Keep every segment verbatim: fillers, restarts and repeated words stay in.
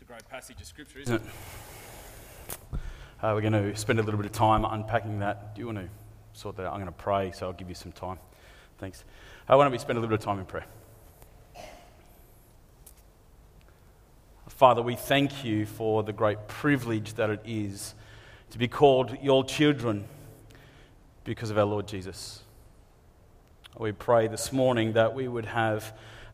great passage of Scripture, isn't it? Uh, we're going to spend a little bit of time unpacking that. Do you want to sort that out? I'm going to pray, so I'll give you some time. Thanks. Uh, why don't we spend a little bit of time in prayer? Father, we thank you for the great privilege that it is to be called your children because of our Lord Jesus. We pray this morning that we would have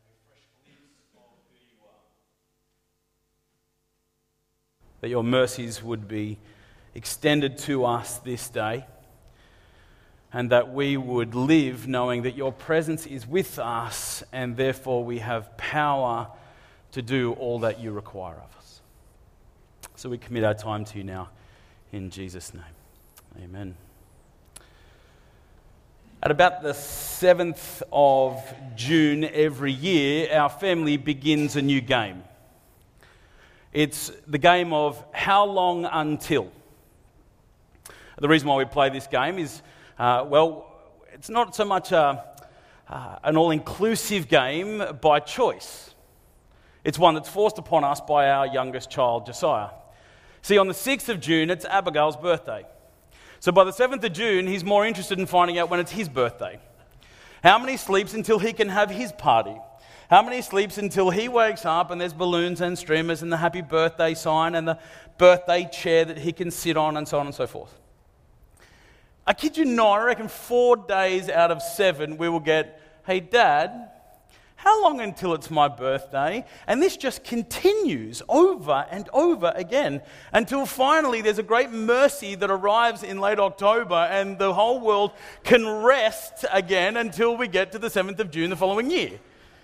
that your mercies would be extended to us this day, and that we would live knowing that your presence is with us, and therefore we have power to do all that you require of us. So we commit our time to you now, in Jesus' name. Amen. At about the seventh of June every year, our family begins a new game. It's the game of how long until. The reason why we play this game is, uh, well, it's not so much a, uh, an all-inclusive game by choice. It's one that's forced upon us by our youngest child, Josiah. See, on the sixth of June, it's Abigail's birthday. So by the seventh of June, he's more interested in finding out when it's his birthday. How many sleeps until he can have his party? How many sleeps until he wakes up and there's balloons and streamers and the happy birthday sign and the birthday chair that he can sit on and so on and so forth? I kid you not, I reckon four days out of seven we will get, hey Dad, how long until it's my birthday? And this just continues over and over again until finally there's a great mercy that arrives in late October and the whole world can rest again until we get to the seventh of June the following year.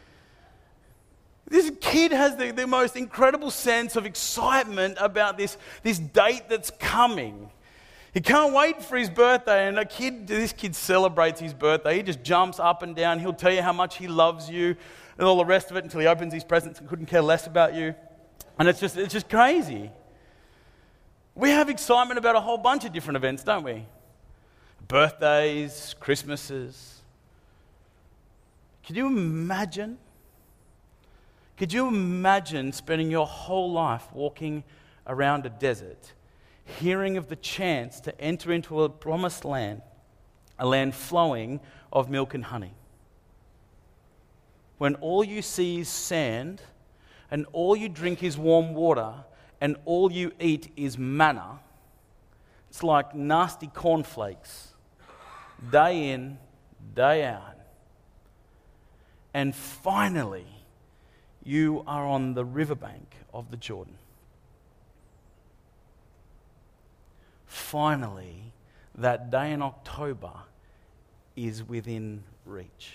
This kid has the, the most incredible sense of excitement about this, this date that's coming. He can't wait for his birthday, and a kid, this kid celebrates his birthday. He just jumps up and down. He'll tell you how much he loves you and all the rest of it until he opens his presents and couldn't care less about you. And it's just, it's just crazy. We have excitement about a whole bunch of different events, don't we? Birthdays, Christmases. Could you imagine? Could you imagine spending your whole life walking around a desert, hearing of the chance to enter into a promised land, a land flowing of milk and honey, when all you see is sand, and all you drink is warm water, and all you eat is manna? It's like nasty cornflakes, day in, day out. And finally, you are on the riverbank of the Jordan. Finally, that day in October is within reach.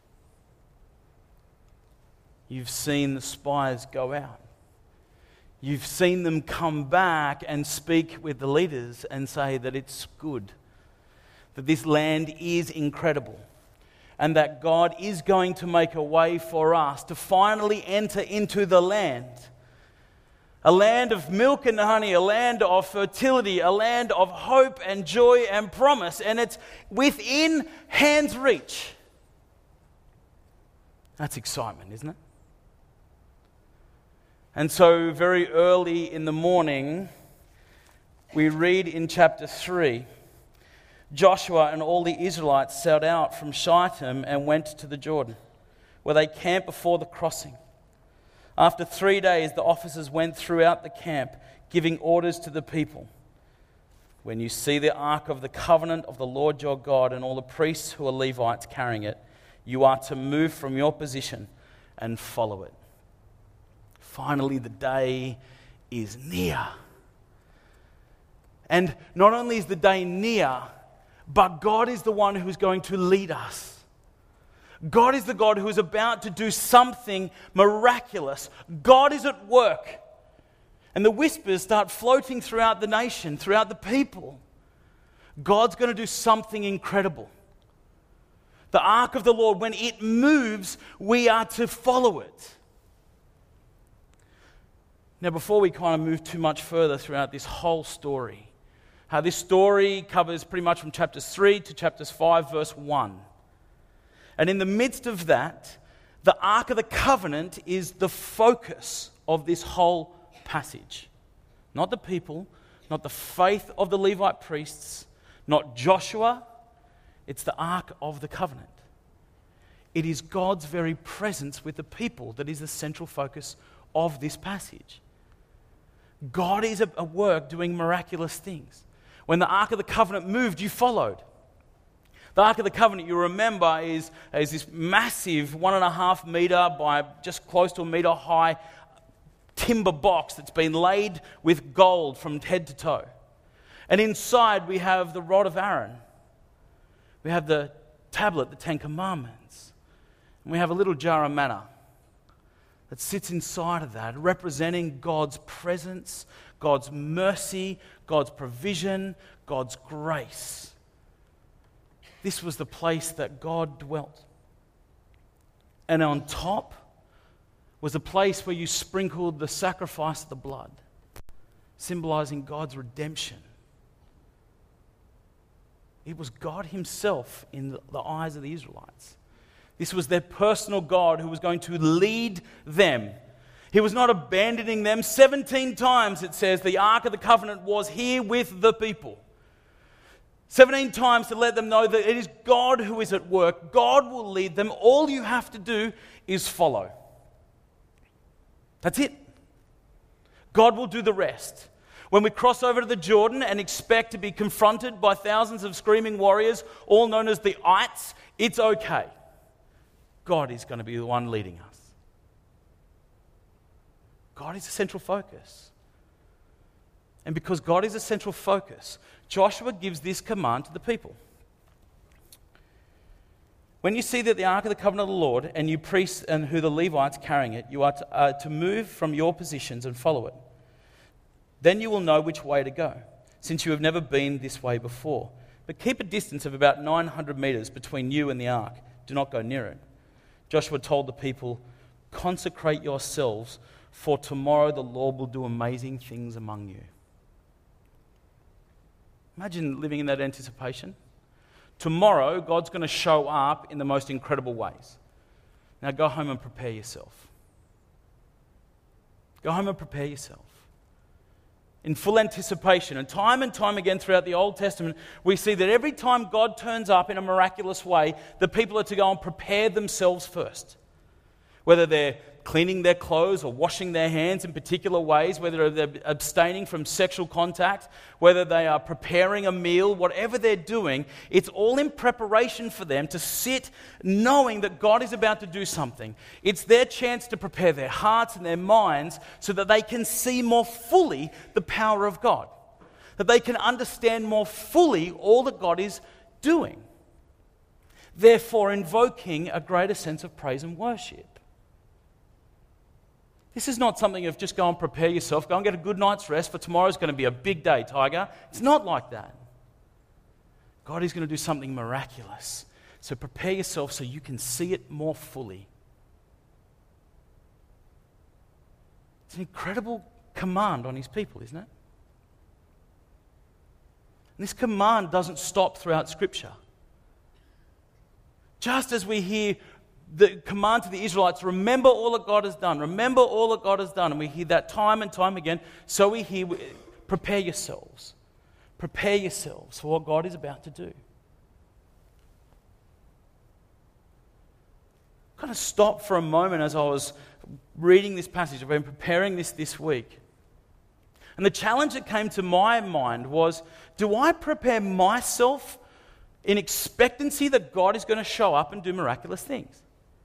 You've seen the spies go out. You've seen them come back and speak with the leaders and say that it's good, that this land is incredible, and that God is going to make a way for us to finally enter into the land. A land of milk and honey, a land of fertility, a land of hope and joy and promise, and it's within hand's reach. That's excitement, isn't it? And so very early in the morning, we read in chapter three, Joshua and all the Israelites set out from Shittim and went to the Jordan, where they camped before the crossing. After three days, the officers went throughout the camp, giving orders to the people. When you see the ark of the covenant of the Lord your God and all the priests who are Levites carrying it, you are to move from your position and follow it. Finally, the day is near. And not only is the day near, but God is the one who's going to lead us. God is the God who is about to do something miraculous. God is at work. And the whispers start floating throughout the nation, throughout the people. God's going to do something incredible. The ark of the Lord, when it moves, we are to follow it. Now, before we kind of move too much further throughout this whole story, how this story covers pretty much from chapters three to chapters five, verse one. And in the midst of that, the Ark of the Covenant is the focus of this whole passage. Not the people, not the faith of the Levite priests, not Joshua. It's the Ark of the Covenant. It is God's very presence with the people that is the central focus of this passage. God is at work doing miraculous things. When the Ark of the Covenant moved, you followed. The Ark of the Covenant, you remember, is, is this massive one and a half meter by just close to a meter high timber box that's been laid with gold from head to toe. And inside we have the rod of Aaron. We have the tablet, the Ten Commandments. And we have a little jar of manna that sits inside of that, representing God's presence, God's mercy, God's provision, God's grace. This was the place that God dwelt. And on top was a place where you sprinkled the sacrifice of the blood, symbolizing God's redemption. It was God himself in the eyes of the Israelites. This was their personal God who was going to lead them. He was not abandoning them. seventeen times it says the Ark of the Covenant was here with the people. seventeen times to let them know that it is God who is at work. God will lead them. All you have to do is follow. That's it. God will do the rest. When we cross over to the Jordan and expect to be confronted by thousands of screaming warriors, all known as the Ites, it's okay. God is going to be the one leading us. God is the central focus. And because God is a central focus, Joshua gives this command to the people. When you see that the Ark of the Covenant of the Lord and you priests and who the Levites carrying it, you are to, uh, to move from your positions and follow it. Then you will know which way to go, since you have never been this way before. But keep a distance of about nine hundred meters between you and the ark. Do not go near it. Joshua told the people, consecrate yourselves, for tomorrow the Lord will do amazing things among you. Imagine living in that anticipation. Tomorrow, God's going to show up in the most incredible ways. Now go home and prepare yourself. Go home and prepare yourself. In full anticipation. And time and time again throughout the Old Testament, we see that every time God turns up in a miraculous way, the people are to go and prepare themselves first. Whether they're cleaning their clothes or washing their hands in particular ways, whether they're abstaining from sexual contact, whether they are preparing a meal, whatever they're doing, it's all in preparation for them to sit knowing that God is about to do something. It's their chance to prepare their hearts and their minds so that they can see more fully the power of God, that they can understand more fully all that God is doing, therefore invoking a greater sense of praise and worship. This is not something of just go and prepare yourself, go and get a good night's rest, for tomorrow's going to be a big day, Tiger. It's not like that. God is going to do something miraculous. So prepare yourself so you can see it more fully. It's an incredible command on his people, isn't it? And this command doesn't stop throughout Scripture. Just as we hear the command to the Israelites, remember all that God has done. Remember all that God has done. And we hear that time and time again. So we hear, prepare yourselves. Prepare yourselves for what God is about to do. Kind of stop for a moment as I was reading this passage. I've been preparing this this week. And the challenge that came to my mind was, do I prepare myself in expectancy that God is going to show up and do miraculous things?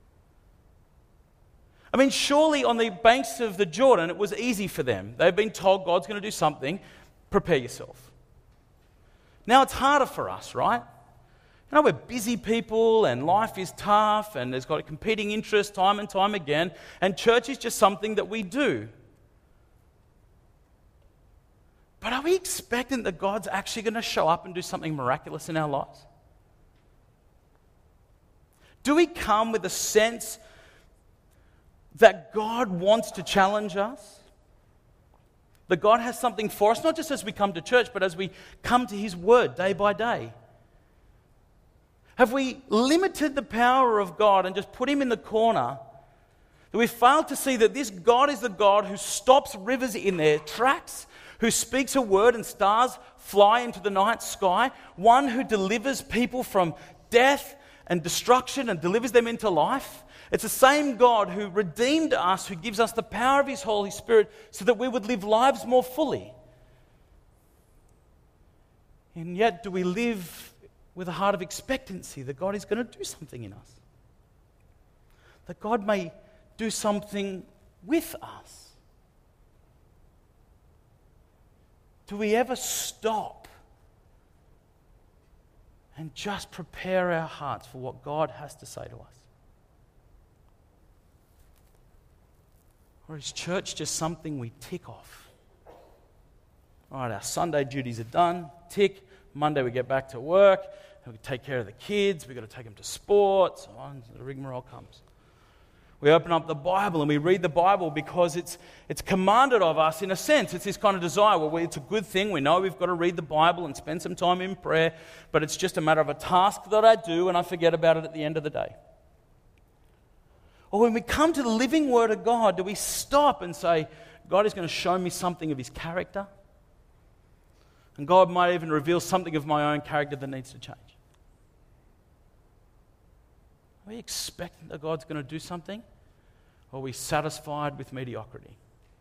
I mean, surely on the banks of the Jordan, it was easy for them. They've been told God's going to do something. Prepare yourself. Now it's harder for us, right? You know, we're busy people and life is tough and there's got a competing interest time and time again. And church is just something that we do. But are we expectant that God's actually going to show up and do something miraculous in our lives? Do we come with a sense that God wants to challenge us? That God has something for us, not just as we come to church, but as we come to His Word day by day? Have we limited the power of God and just put Him in the corner That we fail to see that this God is the God who stops rivers in their tracks, who speaks a word and stars fly into the night sky, one who delivers people from death and destruction and delivers them into life. It's the same God who redeemed us, who gives us the power of His Holy Spirit so that we would live lives more fully. And yet, do we live with a heart of expectancy that God is going to do something in us? That God may do something with us? Do we ever stop and just prepare our hearts for what God has to say to us? Or is church just something we tick off? All right, our Sunday duties are done. Tick. Monday we get back to work. And we take care of the kids. We've got to take them to sport. So on, the rigmarole comes. We open up the Bible and we read the Bible because it's it's commanded of us in a sense. It's this kind of desire. Well, it's a good thing. We know we've got to read the Bible and spend some time in prayer, but it's just a matter of a task that I do and I forget about it at the end of the day. Or when we come to the living Word of God, do we stop and say, God is going to show me something of His character? And God might even reveal something of my own character that needs to change. Are we expecting that God's going to do something? Or are we satisfied with mediocrity?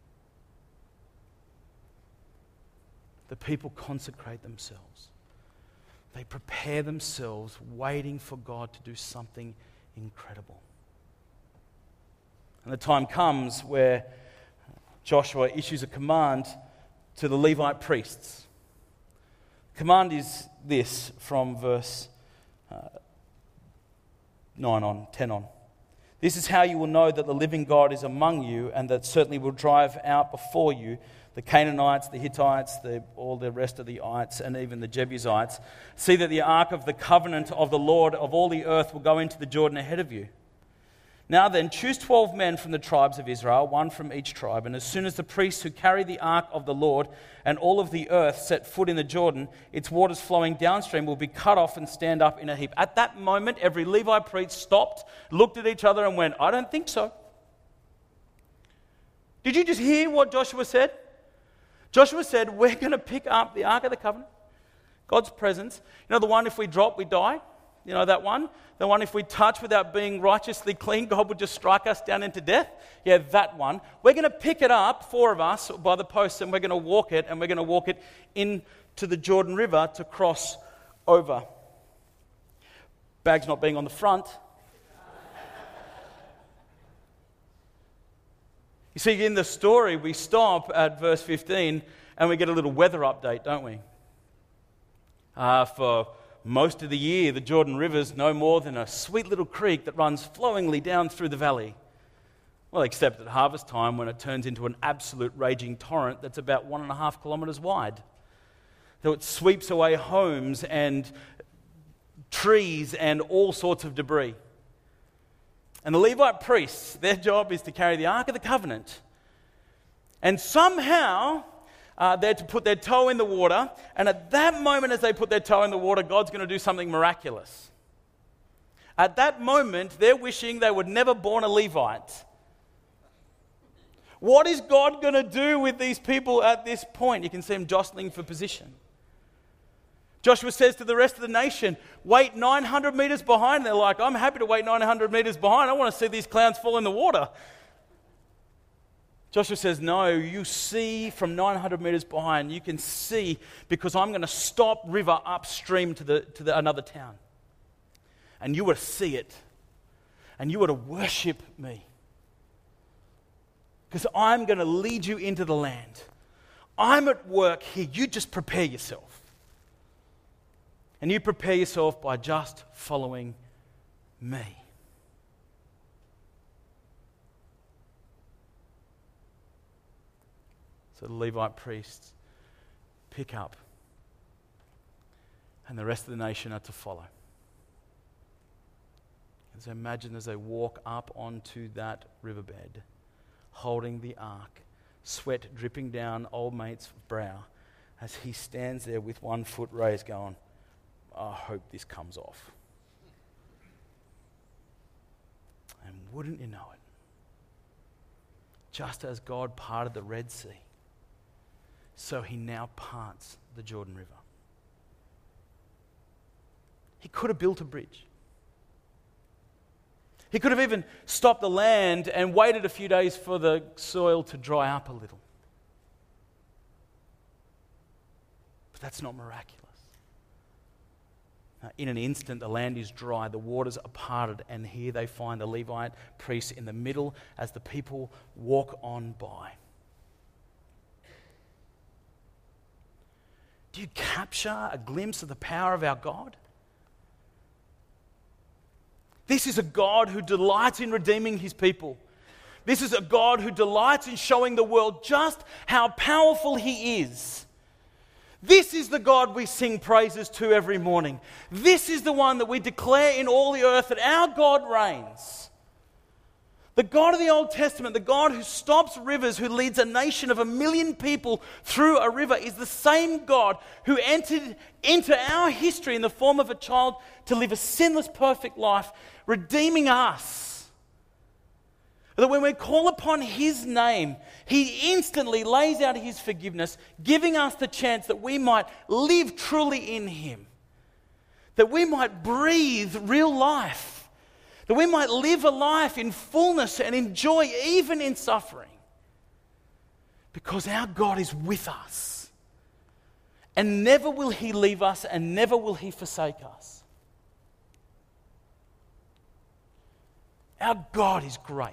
The people consecrate themselves. They prepare themselves, waiting for God to do something incredible. And the time comes where Joshua issues a command to the Levite priests. The command is this from verse uh, nine on, ten on. This is how you will know that the living God is among you, and that certainly will drive out before you the Canaanites, the Hittites, the, all the rest of the ites, and even the Jebusites. See that the ark of the covenant of the Lord of all the earth will go into the Jordan ahead of you. Now then, choose twelve men from the tribes of Israel, one from each tribe, and as soon as the priests who carry the ark of the Lord and all of the earth set foot in the Jordan, its waters flowing downstream will be cut off and stand up in a heap. At that moment, every Levi priest stopped, looked at each other and went, I don't think so. Did you just hear what Joshua said? Joshua said, we're going to pick up the ark of the covenant, God's presence. You know the one, if we drop, we die? You know that one? The one, if we touch without being righteously clean, God would just strike us down into death? Yeah, that one. We're going to pick it up, four of us, by the posts, and we're going to walk it, and we're going to walk it into the Jordan River to cross over. Bags not being on the front. You see, in the story, we stop at verse fifteen, and we get a little weather update, don't we? Uh, for... Most of the year, the Jordan River is no more than a sweet little creek that runs flowingly down through the valley. Well, except at harvest time when it turns into an absolute raging torrent that's about one and a half kilometres wide. So it sweeps away homes and trees and all sorts of debris. And the Levite priests, their job is to carry the Ark of the Covenant. And somehow... Uh, they're to put their toe in the water, and at that moment as they put their toe in the water, God's going to do something miraculous. At that moment, they're wishing they were never born a Levite. What is God going to do with these people at this point? You can see them jostling for position. Joshua says to the rest of the nation, wait nine hundred metres behind. They're like, I'm happy to wait nine hundred metres behind. I want to see these clowns fall in the water. Joshua says, no, you see from nine hundred metres behind, you can see because I'm going to stop river upstream to the to the, another town. And you were to see it. And you were to worship me. Because I'm going to lead you into the land. I'm at work here. You just prepare yourself. And you prepare yourself by just following me. So the Levite priests pick up, and the rest of the nation are to follow. And so imagine as they walk up onto that riverbed, holding the ark, sweat dripping down old mate's brow, as he stands there with one foot raised going, I hope this comes off. And wouldn't you know it, just as God parted the Red Sea, so he now parts the Jordan River. He could have built a bridge. He could have even stopped the land and waited a few days for the soil to dry up a little. But that's not miraculous. Uh, in an instant, the land is dry, the waters are parted, and here they find the Levite priest in the middle as the people walk on by. Do you capture a glimpse of the power of our God? This is a God who delights in redeeming his people. This is a God who delights in showing the world just how powerful he is. This is the God we sing praises to every morning. This is the one that we declare in all the earth that our God reigns. The God of the Old Testament, the God who stops rivers, who leads a nation of a million people through a river, is the same God who entered into our history in the form of a child to live a sinless, perfect life, redeeming us. That when we call upon his name, he instantly lays out his forgiveness, giving us the chance that we might live truly in him, that we might breathe real life, that we might live a life in fullness and enjoy even in suffering. Because our God is with us. And never will he leave us and never will he forsake us. Our God is great.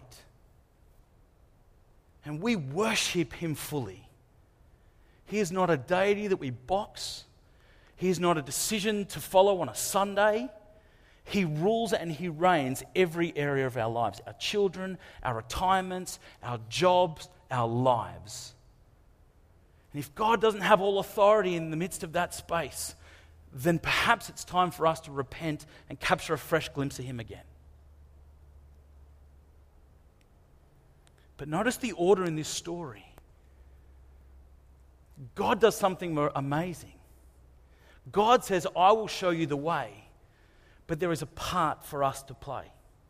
And we worship him fully. He is not a deity that we box. He is not a decision to follow on a Sunday. He rules and he reigns every area of our lives. Our children, our retirements, our jobs, our lives. And if God doesn't have all authority in the midst of that space, then perhaps it's time for us to repent and capture a fresh glimpse of him again. But notice the order in this story. God does something more amazing. God says, I will show you the way, but there is a part for us to play.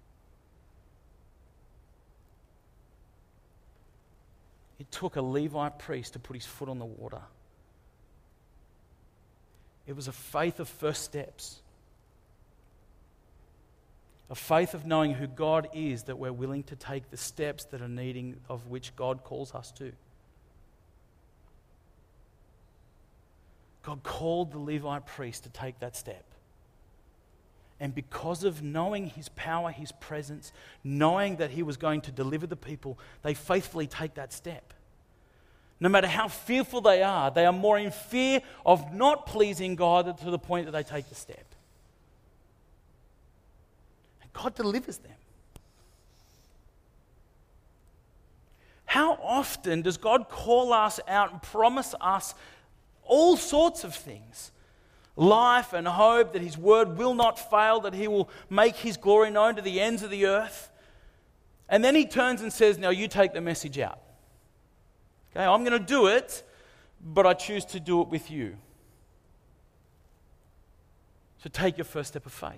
It took a Levite priest to put his foot on the water. It was a faith of first steps. A faith of knowing who God is, that we're willing to take the steps that are needing, of which God calls us to. God called the Levite priest to take that step. And because of knowing his power, his presence, knowing that he was going to deliver the people, they faithfully take that step. No matter how fearful they are, they are more in fear of not pleasing God to the point that they take the step. God delivers them. How often does God call us out and promise us all sorts of things? Life and hope, that his word will not fail, that he will make his glory known to the ends of the earth. And then he turns and says, now you take the message out. Okay, I'm going to do it, but I choose to do it with you. So take your first step of faith.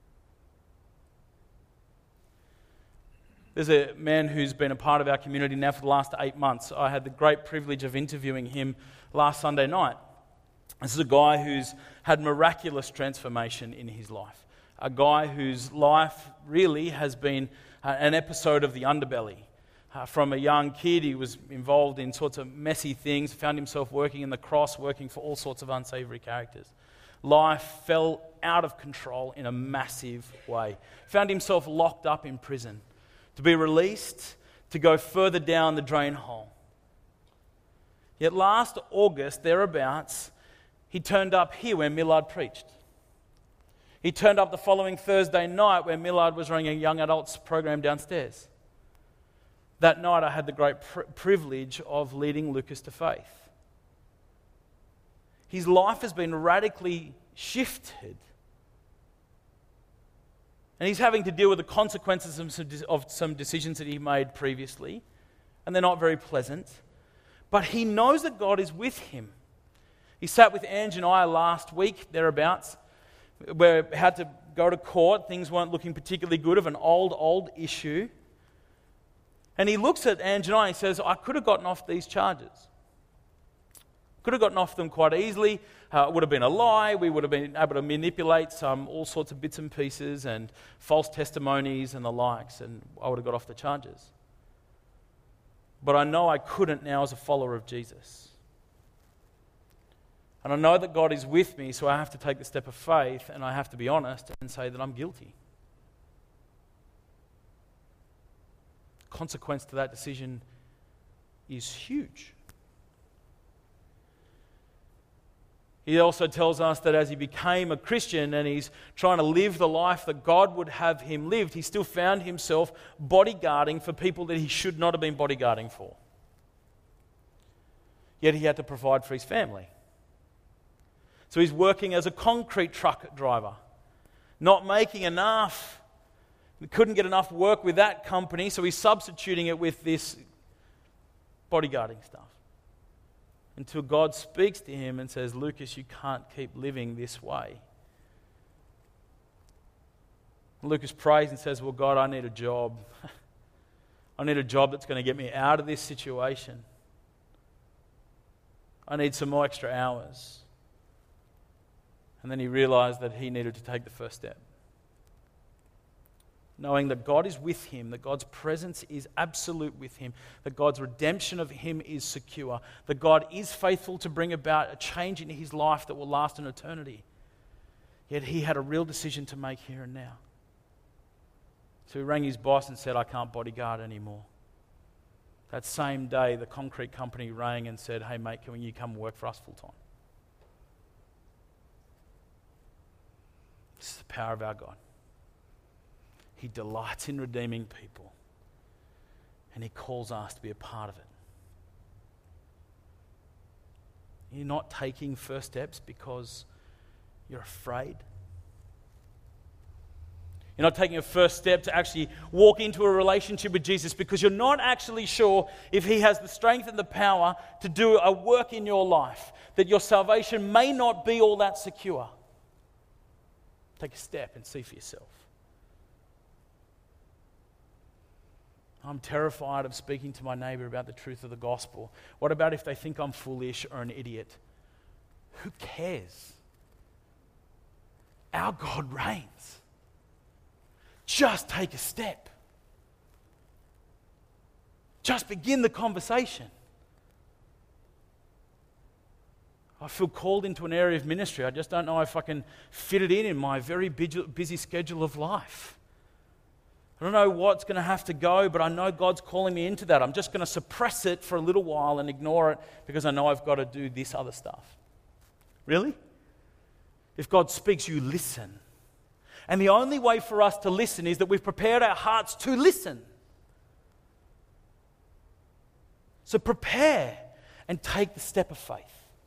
There's a man who's been a part of our community now for the last eight months. I had the great privilege of interviewing him last Sunday night. This is a guy who's had miraculous transformation in his life. A guy whose life really has been uh, an episode of the underbelly. Uh, from a young kid, he was involved in sorts of messy things, found himself working in the cross, working for all sorts of unsavory characters. Life fell out of control in a massive way. Found himself locked up in prison, to be released, to go further down the drain hole. Yet last August, thereabouts, he turned up here where Millard preached. He turned up the following Thursday night where Millard was running a young adults program downstairs. That night I had the great pr- privilege of leading Lucas to faith. His life has been radically shifted. And he's having to deal with the consequences of some, of some decisions that he made previously. And they're not very pleasant. But he knows that God is with him. He sat with Ange and I last week, thereabouts. We had to go to court. Things weren't looking particularly good, of an old, old issue. And he looks at Ange and I and he says, I could have gotten off these charges. Could have gotten off them quite easily. Uh, it would have been a lie. We would have been able to manipulate some all sorts of bits and pieces and false testimonies and the likes, and I would have got off the charges. But I know I couldn't now as a follower of Jesus. And I know that God is with me, so I have to take the step of faith and I have to be honest and say that I'm guilty. Consequence to that decision is huge. He also tells us that as he became a Christian and he's trying to live the life that God would have him lived, he still found himself bodyguarding for people that he should not have been bodyguarding for. Yet he had to provide for his family. So he's working as a concrete truck driver, not making enough. He couldn't get enough work with that company, so he's substituting it with this bodyguarding stuff. Until God speaks to him and says, Lucas, you can't keep living this way. Lucas prays and says, well, God, I need a job. I need a job that's going to get me out of this situation. I need some more extra hours. And then he realized that he needed to take the first step. Knowing that God is with him, that God's presence is absolute with him, that God's redemption of him is secure, that God is faithful to bring about a change in his life that will last an eternity. Yet he had a real decision to make here and now. So he rang his boss and said, I can't bodyguard anymore. That same day, the concrete company rang and said, hey mate, can you come work for us full time? This is the power of our God. He delights in redeeming people, and he calls us to be a part of it. You're not taking first steps because you're afraid. You're not taking a first step to actually walk into a relationship with Jesus because you're not actually sure if he has the strength and the power to do a work in your life, that your salvation may not be all that secure. Take a step and see for yourself. I'm terrified of speaking to my neighbor about the truth of the gospel. What about if they think I'm foolish or an idiot? Who cares? Our God reigns. Just take a step. Just begin the conversation. I feel called into an area of ministry. I just don't know if I can fit it in in my very busy schedule of life. I don't know what's going to have to go, but I know God's calling me into that. I'm just going to suppress it for a little while and ignore it because I know I've got to do this other stuff. Really? If God speaks, you listen. And the only way for us to listen is that we've prepared our hearts to listen. So prepare and take the step of faith.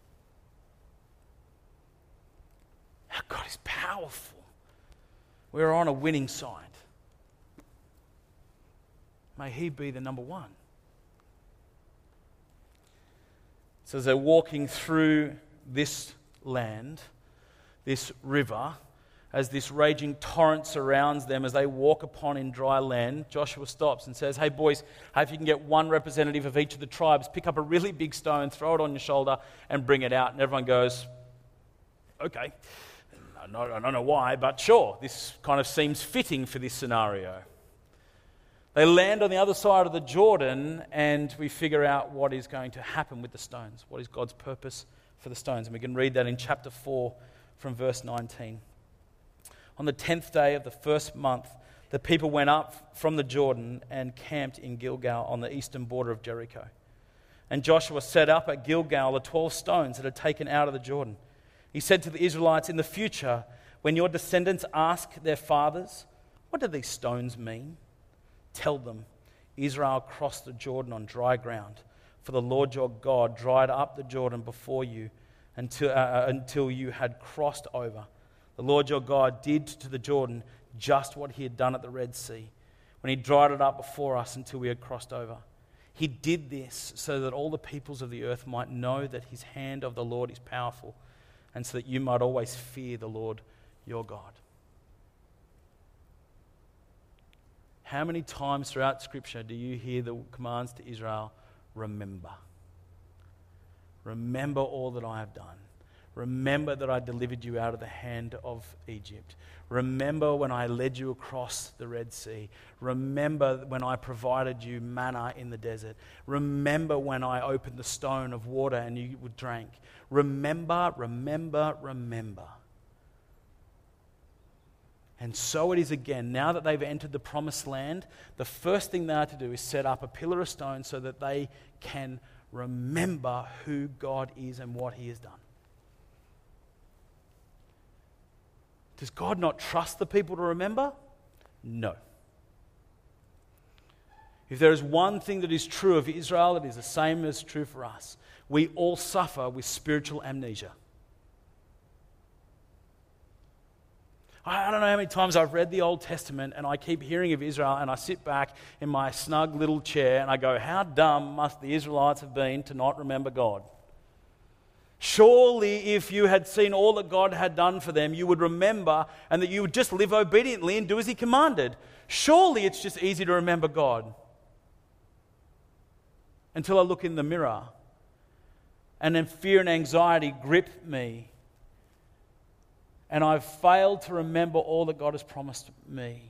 Our God is powerful. We're on a winning side. May he be the number one. So as they're walking through this land, this river, as this raging torrent surrounds them, as they walk upon in dry land, Joshua stops and says, hey boys, hey, if you can get one representative of each of the tribes, pick up a really big stone, throw it on your shoulder and bring it out. And everyone goes, okay. I don't know why, but sure, this kind of seems fitting for this scenario. They land on the other side of the Jordan, and we figure out what is going to happen with the stones. What is God's purpose for the stones? And we can read that in chapter four from verse nineteen. On the tenth day of the first month, the people went up from the Jordan and camped in Gilgal on the eastern border of Jericho. And Joshua set up at Gilgal the twelve stones that had taken out of the Jordan. He said to the Israelites, in the future, when your descendants ask their fathers, what do these stones mean? Tell them, Israel crossed the Jordan on dry ground, for the Lord your God dried up the Jordan before you until, uh, until you had crossed over. The Lord your God did to the Jordan just what he had done at the Red Sea, when he dried it up before us until we had crossed over. He did this so that all the peoples of the earth might know that his hand of the Lord is powerful, and so that you might always fear the Lord your God. How many times throughout Scripture do you hear the commands to Israel, remember? Remember all that I have done. Remember that I delivered you out of the hand of Egypt. Remember when I led you across the Red Sea. Remember when I provided you manna in the desert. Remember when I opened the stone of water and you drank. Remember, remember, remember. And so it is again. Now that they've entered the promised land, the first thing they are to do is set up a pillar of stone so that they can remember who God is and what He has done. Does God not trust the people to remember? No. If there is one thing that is true of Israel, it is the same as true for us. We all suffer with spiritual amnesia. I don't know how many times I've read the Old Testament and I keep hearing of Israel and I sit back in my snug little chair and I go, how dumb must the Israelites have been to not remember God? Surely if you had seen all that God had done for them, you would remember and that you would just live obediently and do as He commanded. Surely it's just easy to remember God. Until I look in the mirror and then fear and anxiety grip me and I've failed to remember all that God has promised me.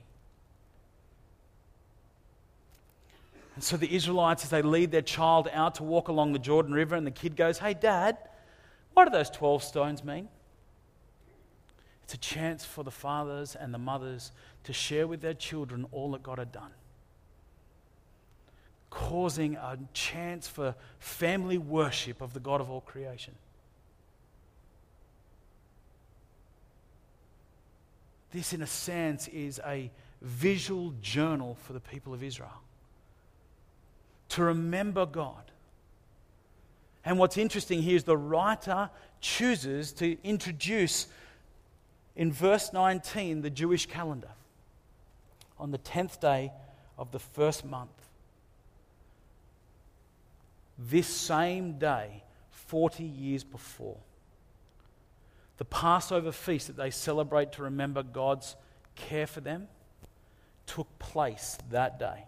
And so the Israelites, as they lead their child out to walk along the Jordan River, and the kid goes, hey, Dad, what do those twelve stones mean? It's a chance for the fathers and the mothers to share with their children all that God had done, causing a chance for family worship of the God of all creation. This, in a sense, is a visual journal for the people of Israel to remember God. And what's interesting here is the writer chooses to introduce, in verse nineteen, the Jewish calendar on the tenth day of the first month. This same day, forty years before, the Passover feast that they celebrate to remember God's care for them took place that day.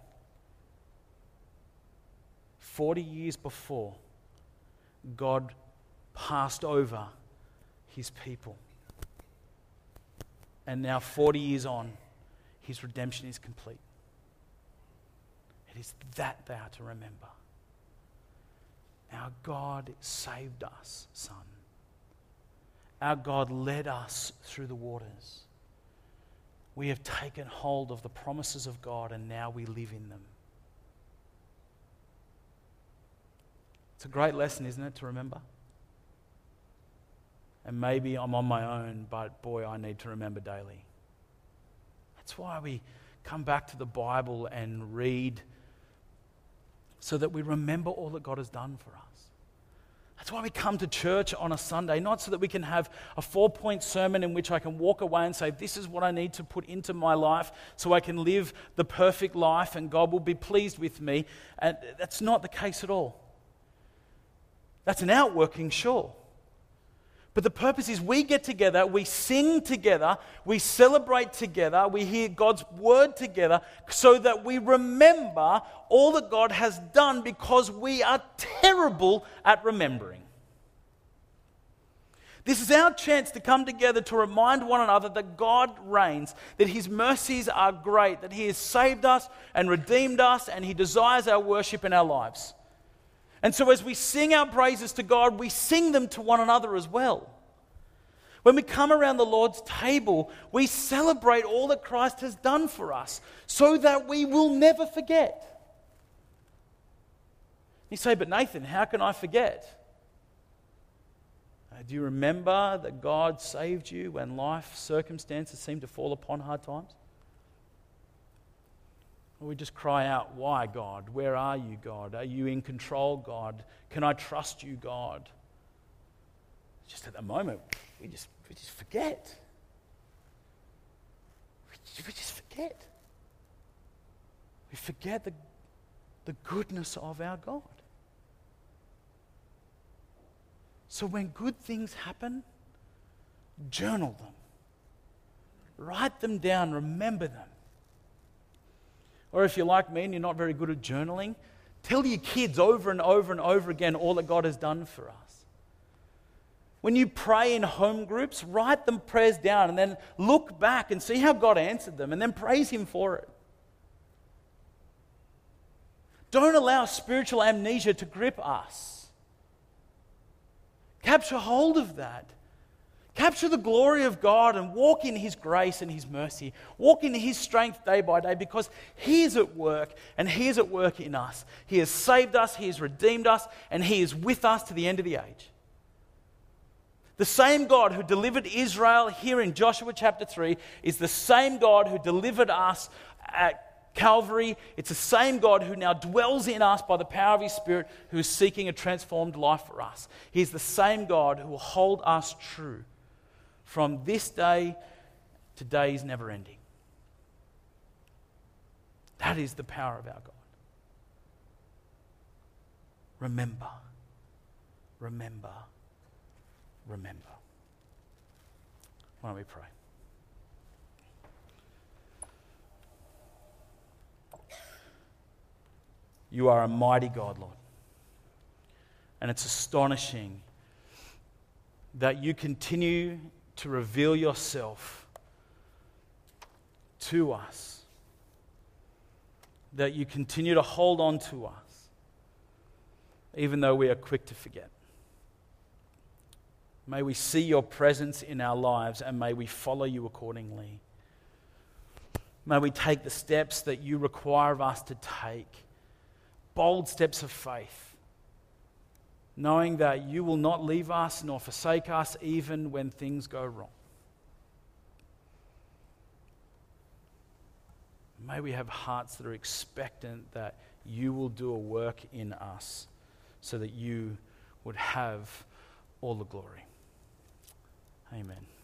Forty years before, God passed over His people. And now forty years on, His redemption is complete. It is that they are to remember. Our God saved us, son. Our God led us through the waters. We have taken hold of the promises of God and now we live in them. It's a great lesson, isn't it, to remember? And maybe I'm on my own, but boy, I need to remember daily. That's why we come back to the Bible and read so that we remember all that God has done for us. That's why we come to church on a Sunday, not so that we can have a four-point sermon in which I can walk away and say, this is what I need to put into my life so I can live the perfect life and God will be pleased with me. And that's not the case at all. That's an outworking, sure. But the purpose is we get together, we sing together, we celebrate together, we hear God's word together so that we remember all that God has done because we are terrible at remembering. This is our chance to come together to remind one another that God reigns, that His mercies are great, that He has saved us and redeemed us and He desires our worship in our lives. And so as we sing our praises to God, we sing them to one another as well. When we come around the Lord's table, we celebrate all that Christ has done for us so that we will never forget. You say, but Nathan, how can I forget? Uh, do you remember that God saved you when life circumstances seem to fall upon hard times? Or we just cry out, why, God? Where are you, God? Are you in control, God? Can I trust you, God? Just at the moment, we just, we just forget. We just, we just forget. We forget the, the goodness of our God. So when good things happen, journal them. Write them down, remember them. Or if you're like me and you're not very good at journaling, tell your kids over and over and over again all that God has done for us. When you pray in home groups, write them prayers down and then look back and see how God answered them and then praise Him for it. Don't allow spiritual amnesia to grip us. Capture hold of that. Capture the glory of God and walk in His grace and His mercy. Walk in His strength day by day because He is at work and He is at work in us. He has saved us, He has redeemed us, and He is with us to the end of the age. The same God who delivered Israel here in Joshua chapter three is the same God who delivered us at Calvary. It's the same God who now dwells in us by the power of His Spirit, who is seeking a transformed life for us. He is the same God who will hold us true from this day to days never ending. That is the power of our God. Remember, remember, remember. Why don't we pray? You are a mighty God, Lord. And it's astonishing that you continue to reveal yourself to us. That you continue to hold on to us, even though we are quick to forget. May we see your presence in our lives and may we follow you accordingly. May we take the steps that you require of us to take, bold steps of faith, knowing that you will not leave us nor forsake us even when things go wrong. May we have hearts that are expectant that you will do a work in us so that you would have all the glory. Amen.